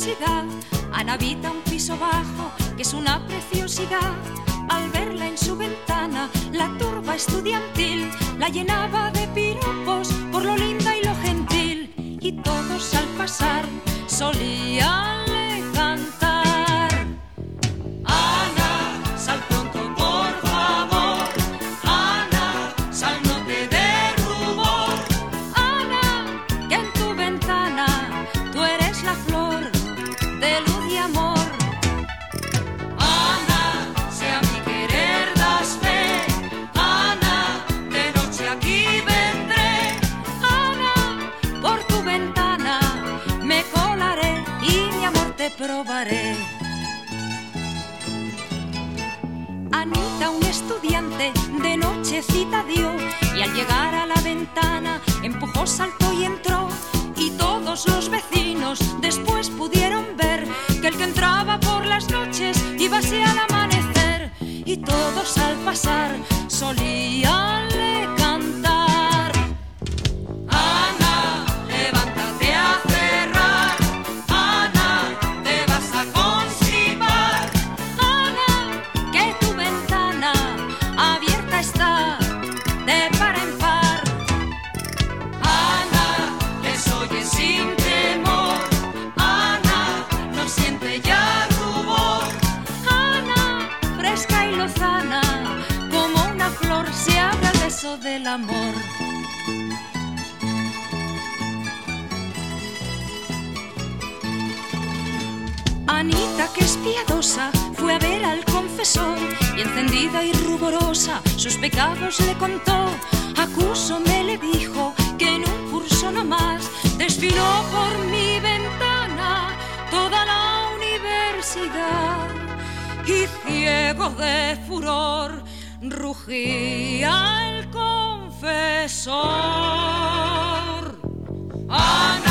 curiosidad. Ana habita un piso bajo, que es una preciosidad. Al verla en su ventana, la turba estudiantil la llenaba de piropos por lo linda y lo gentil. Y todos al pasar solíanle cantar: Ana, sal pronto por favor. Ana, sal, no te dé rubor. Ana, que en tu ventana tú eres la flor de luz y amor. Ana, si a mi querer das fe, Ana, de noche aquí vendré. Ana, por tu ventana me colaré y mi amor te probaré. Anita, un estudiante, de noche cita dio, y al llegar a la ventana empujó, saltó y entró. Y todos los vecinos después pudieron ver que el que entraba por las noches iba así al amanecer. Y todos al pasar solíanle cantar: Ana, levántate a cerrar. Ana, te vas a constipar. Ana, que tu ventana abierta está de par en par. Ana, les oye sin temor. Ana, no siente ya rubor. Ana, fresca y lozana, como una flor se abre al beso del amor. Anita, que es piadosa, fue a ver al confesor y encendida y ruborosa sus pecados le contó. Acúsome, le dijo, que en un curso nomás desfiló por mi ventana toda la universidad. Y ciego de furor rugía el confesor: Ana,